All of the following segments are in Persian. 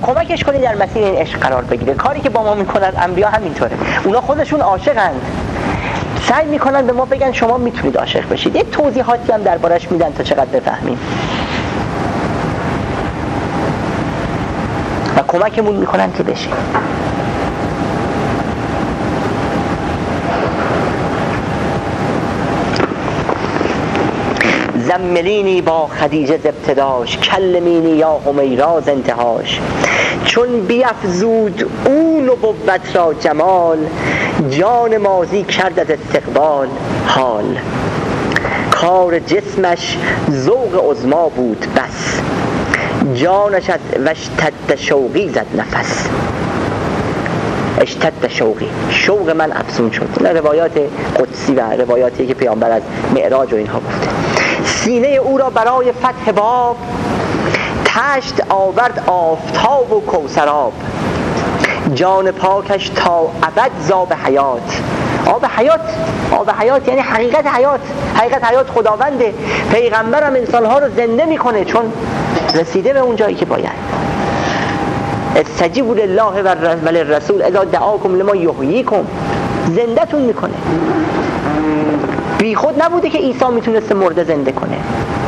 کمکش کنی در مسیر این عشق قرار بگیره. کاری که با ما میکنن انبیا همینطوره، اونا خودشون عاشقند، سعی میکنن به ما بگن شما میتونید عاشق بشید، یک توضیحاتی هم دربارش میدن تا چقدر بفهمیم و کمکمون میکنن که بشیم. زملینی با خدیجه ز ابتداش، کلمینی یا همیرا ز انتهاش. چون بیفزود او نبوت را جمال، جان ماضی کرد از استقبال حال. کار جسمش ذوق عظما بود بس، جانش از واشتد شوقی زد نفس. اشتد شوقی، شوق من افزون شد. این روایات قدسی و روایاتی که پیامبر از معراج و اینها گفته. سینه او را برای فتح باب، تشت آورد آفتاب و کوثراب. جان پاکش تا ابد زاب حیات. آب حیات، آب حیات یعنی حقیقت حیات. حقیقت حیات خداونده. پیغمبرم انسانها رو زنده میکنه چون رسیده به اون جایی که باید. استجیبوا لله و للرسول اذا دعاکم لما یحییکم. زنده تون میکنه. بی خود نبوده که عیسی میتونسته مرده زنده کنه.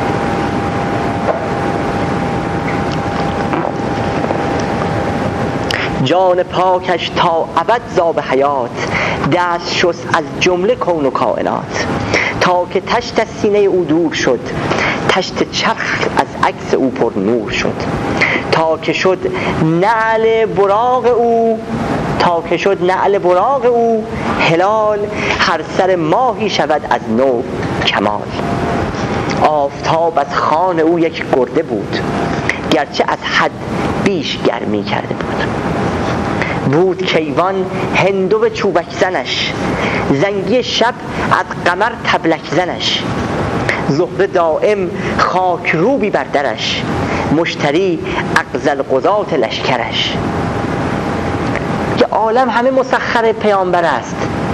جان پاکش تا ابد زاب حیات، دست شست از جمله کون و کائنات. تا که تشت از سینه او دور شد، تشت چرخ از عکس او پر نور شد. تا که شد نعل براق او، تا که شد نعل براق او هلال. هر سر ماهی شود از نو کمال. آفتاب از خوان او یک گرده بود، گرچه از حد بیش گرمی کرده بود. بود کیوان هندو چوبک زنش، زنگی شب از قمر تبلک زنش. زهره دائم خاک روبی بر درش، مشتری اغزل قضات لشکرش. که عالم همه مسخر پیامبر است،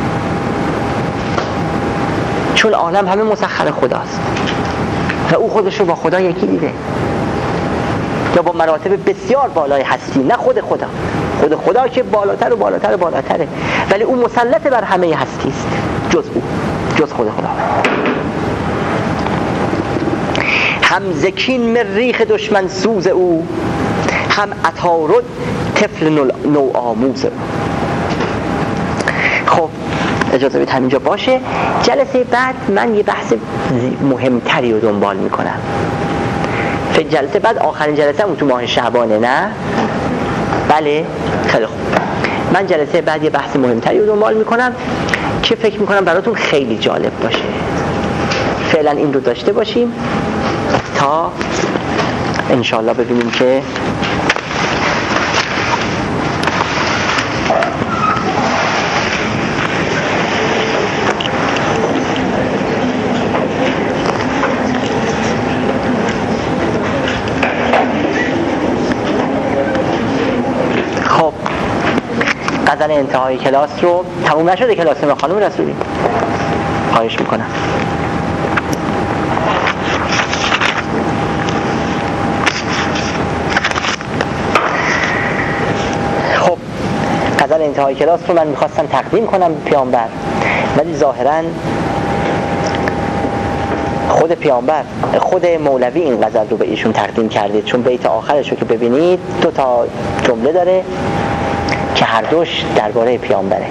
چون عالم همه مسخر خداست و او خودش رو با خدا یکی دیده، یا با مراتب بسیار بالای هستی، نه خود خدا. خود خدا که بالاتر و بالاتر و بالاتره، ولی او مسلط بر همه هستی است، جز او، جز خود خدا. هم زکین مریخ دشمن سوز او، هم عطارد طفل نو آموز او. خب اجازه بدید همینجا باشه. جلسه بعد من یه بحث مهمتری رو دنبال میکنم. فکر جلسه بعد آخرین جلسه اون تو ماه شعبانه، نه؟ بله؟ خیلی خوب. من جلسه بعد یه بحث مهمتری رو دنبال میکنم که فکر میکنم براتون خیلی جالب باشه. فعلا این رو داشته باشیم تا انشالله ببینیم که غزل انتهای کلاس رو تموم نشده کلاس ما خانم رسولی، خواهش میکنم. خب غزل انتهای کلاس رو من میخواستم تقدیم کنم به پیامبر، ولی ظاهراً خود پیامبر، خود مولوی این غزل رو به ایشون تقدیم کرده، چون بیت آخرش رو که ببینید 2 تا جمله داره که هر دوش درباره پیامبره.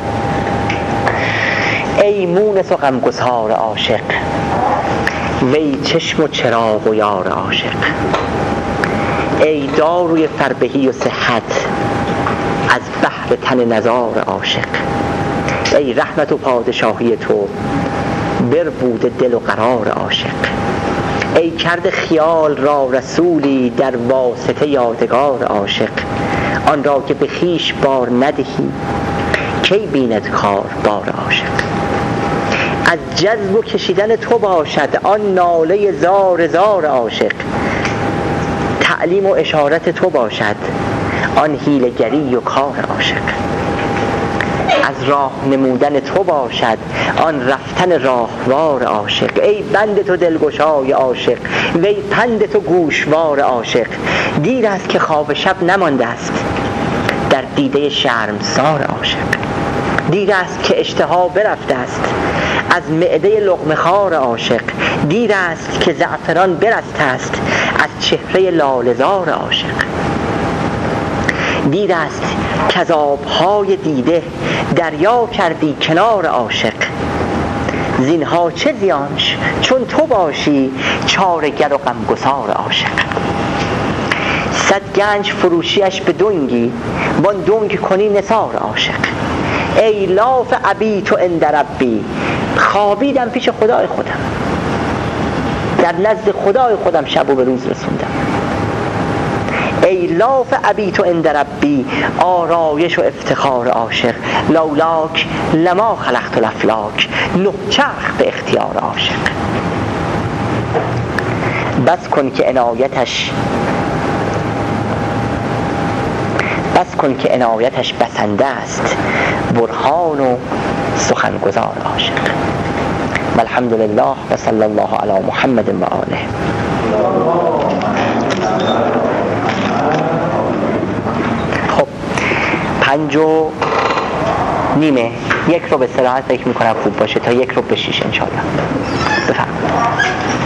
ای مونس و غمگسار عاشق، وی چشم و چراغ و یار عاشق. ای داروی فربهی و صحت، از بحر تن نزار عاشق. ای رحمت و پادشاهی تو، بربوده دل و قرار عاشق. ای کرده خیال را رسولی، در واسطه یادگار عاشق. آن را که به خویش بار ندهی، کی بیند کار بار عاشق. از جذب و کشیدن تو باشد، آن ناله زار زار عاشق. تعلیم و اشارت تو باشد، آن حیله‌گری و کار عاشق. از راه نمودن تو باشد آن رفتن راهوار عاشق. ای بند تو دلگشای عاشق، وی پند تو گوشوار عاشق. دیر است که خواب شب نمانده است در دیده شرمسار عاشق. دیر است که اشتها برفته است از معده لقمه خوار عاشق. دیر است که زعفران برسته است از چهره لاله‌زار عاشق. دیر است که از آبهای دیده دریا کردی کنار عاشق. زینها چه زیانش چون تو باشی چاره‌گر و غمگسار عاشق. صد گنج فروشیش به دنگی وان دنگ کنی نثار عاشق. ای لاف ابیت عند ربی، خوابیدم پیش خدای خودم، در نزد خدای خودم شب و به روز رسوندم. ای لاف ابیت عند ربی، آرایش و افتخار عاشق. لولاک لما خلقت الافلاک، نه چرخ به اختیار عاشق. بس کن که عنایتش بسنده است برهان و سخنگزار عاشق. والحمد لله و صلی الله علی محمد و آله. خب 5:30 یک رو به استراحت فکر میکنم خوب باشه تا 1:06 انشاءالله. بفرمایید.